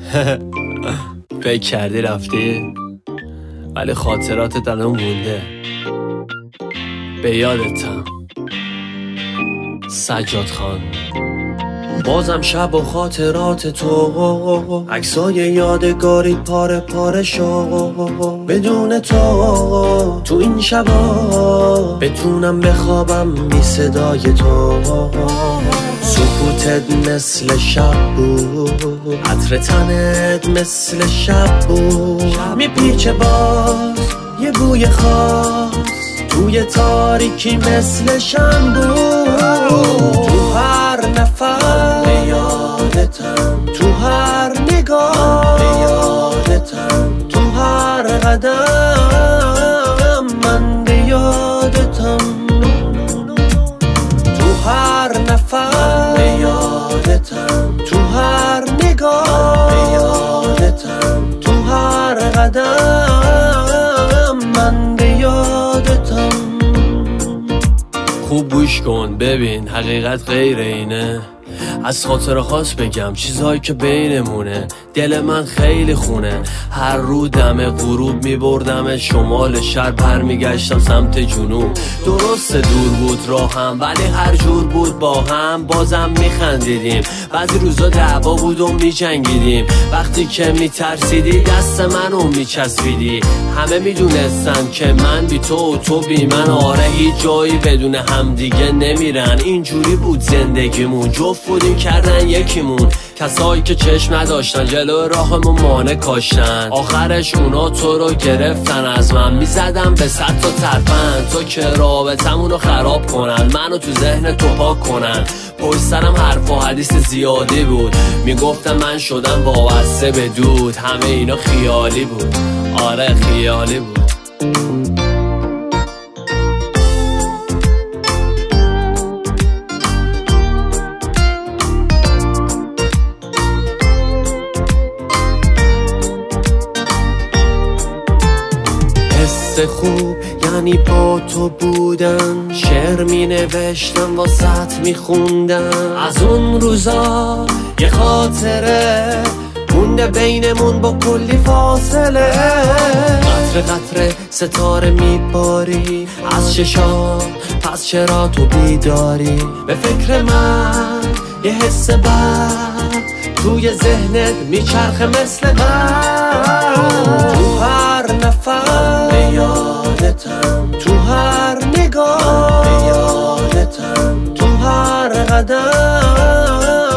فکر کردی رفتی ولی خاطراتت الان مونده. به یادتم سجاد خان. بازم شب و خاطرات تو، عکسای یادگاری پاره پاره شو. بدون تو این شبا بتونم بخوابم بی صدای تو. سکوتت مثل شب بود، عطر تنت مثل شب بود. میپیچه باز یه بوی خاص توی تاریکی مثل شم بود. تو هر نفر به یادتم، تو هر نگاه به یادتم، تو هر قدم من به یادتم. تو هر نفر به یادتم، تو هر نگاه به یادتم، تو هر قدم من به یادتم. خوب گوش کن ببین حقیقت غیر اینه. از خاطر خاص بگم چیزهایی که بینمونه. دل من خیلی خونه، هر رو دم غروب میبردم شمال شهر، پر میگشتم سمت جنوب. درست دور بود راهم ولی هر جور بود با هم بازم میخندیدیم. بعضی روزا دعوا بود و میجنگیدیم، وقتی که میترسیدی دست منو میچسبیدی. همه میدونستن که من بی تو، تو بی من. آره هیچ جایی بدون هم دیگه نمیرن. اینجوری بود زندگیمون، جفت بودیم کردن یکیمون. کسایی که چشم نداشتن جلو راهمون مانع کاشتن، آخرش اونا تو رو گرفتن از من. میزدم به 100 تا ترفند تو که رابطمون خراب کنن، منو تو ذهن تو پاک کنن. پشت سرم حرف و حدیث زیادی بود، میگفتم من شدم وابسته به دود. همه اینا خیالی بود، آره خیالی بود. خوب یعنی با تو بودن، شعر می نوشتم واسط می خوندم. از اون روزا یه خاطره مونده بینمون با کلی فاصله. قطره قطره ستاره می باری از چشام، پس چرا تو بیداری؟ به فکر من یه حس بد توی ذهنت میچرخه مثل من. تو هر نفر به یادتم، تو هر نگاه به یادتم، تو هر قدم